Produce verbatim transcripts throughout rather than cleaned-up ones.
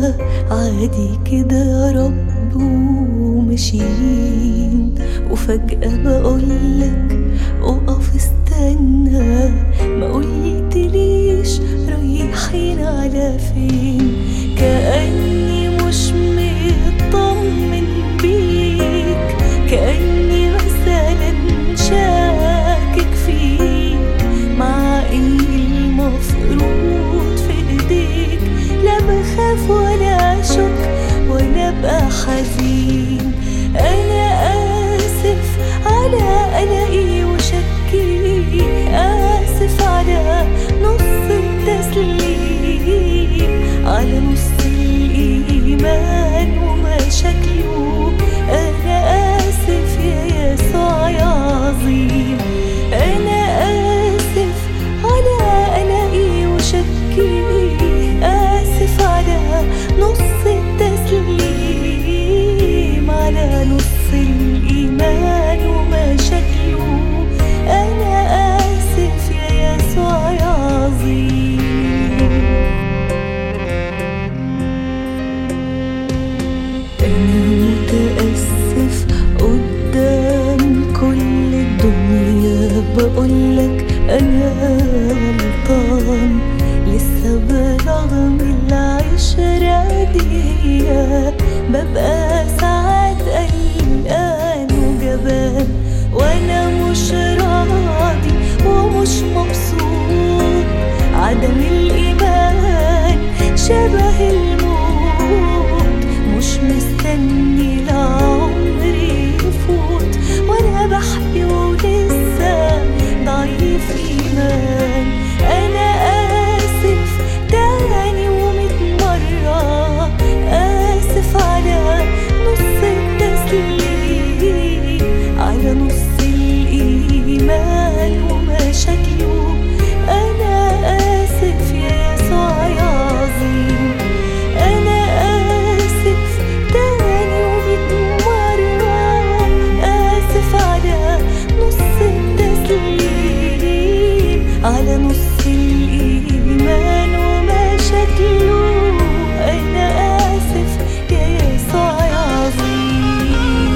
عادي كده يا رب وماشيين، وفجأة بقولك اقف استنى، ما قلتليش رايحين على فين، كأني مش مطمن بيك، كأني مثلا شاكك فيك، مع اني المفروض في ايديك لا بخاف ولا اشك ولا ابقى حزين. انا اسف على قلقي وشكي، اسف على نص التسليم، على نص الايمان ومشاكله. انا اسف يا يسوع يا عظيم، انا اسف على قلقي وشكي، اسف على نص التسليم، على نص الايمان ومشاكله. انا اسف يا يسوع يا عظيم. انا متاسف قدام كل الدنيا، بقولك انا غلطان، لسه برغم العشرة دي ببقى ساعات قلقان وجبان، وانا مش راضي ومش مبسوط. عدم الايمان شبه الموت، مش مستني لعمري يفوت، وانا بحكي ولسه ضعيف ايمان. انا اسف تاني وميت مرة، اسف على نص التسليم، على نص الايمان ومشاكله. انا اسف يا يسوع يا عظيم، انا اسف تاني وميت مرة، اسف على نص التسليم، على نص الايمان ومشاكله. انا اسف يا يسوع يا عظيم.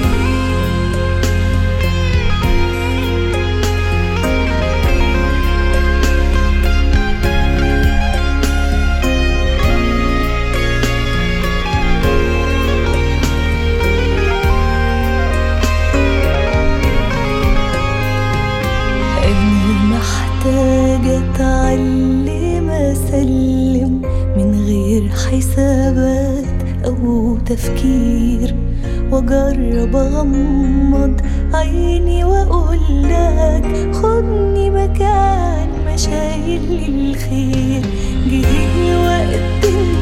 أنا محتاجة أتعلم أسلم من غير حسابات أو تفكير، وأجرب أغمض عيني وأقولك خدني مكان ما شايل الخير. جه الوقت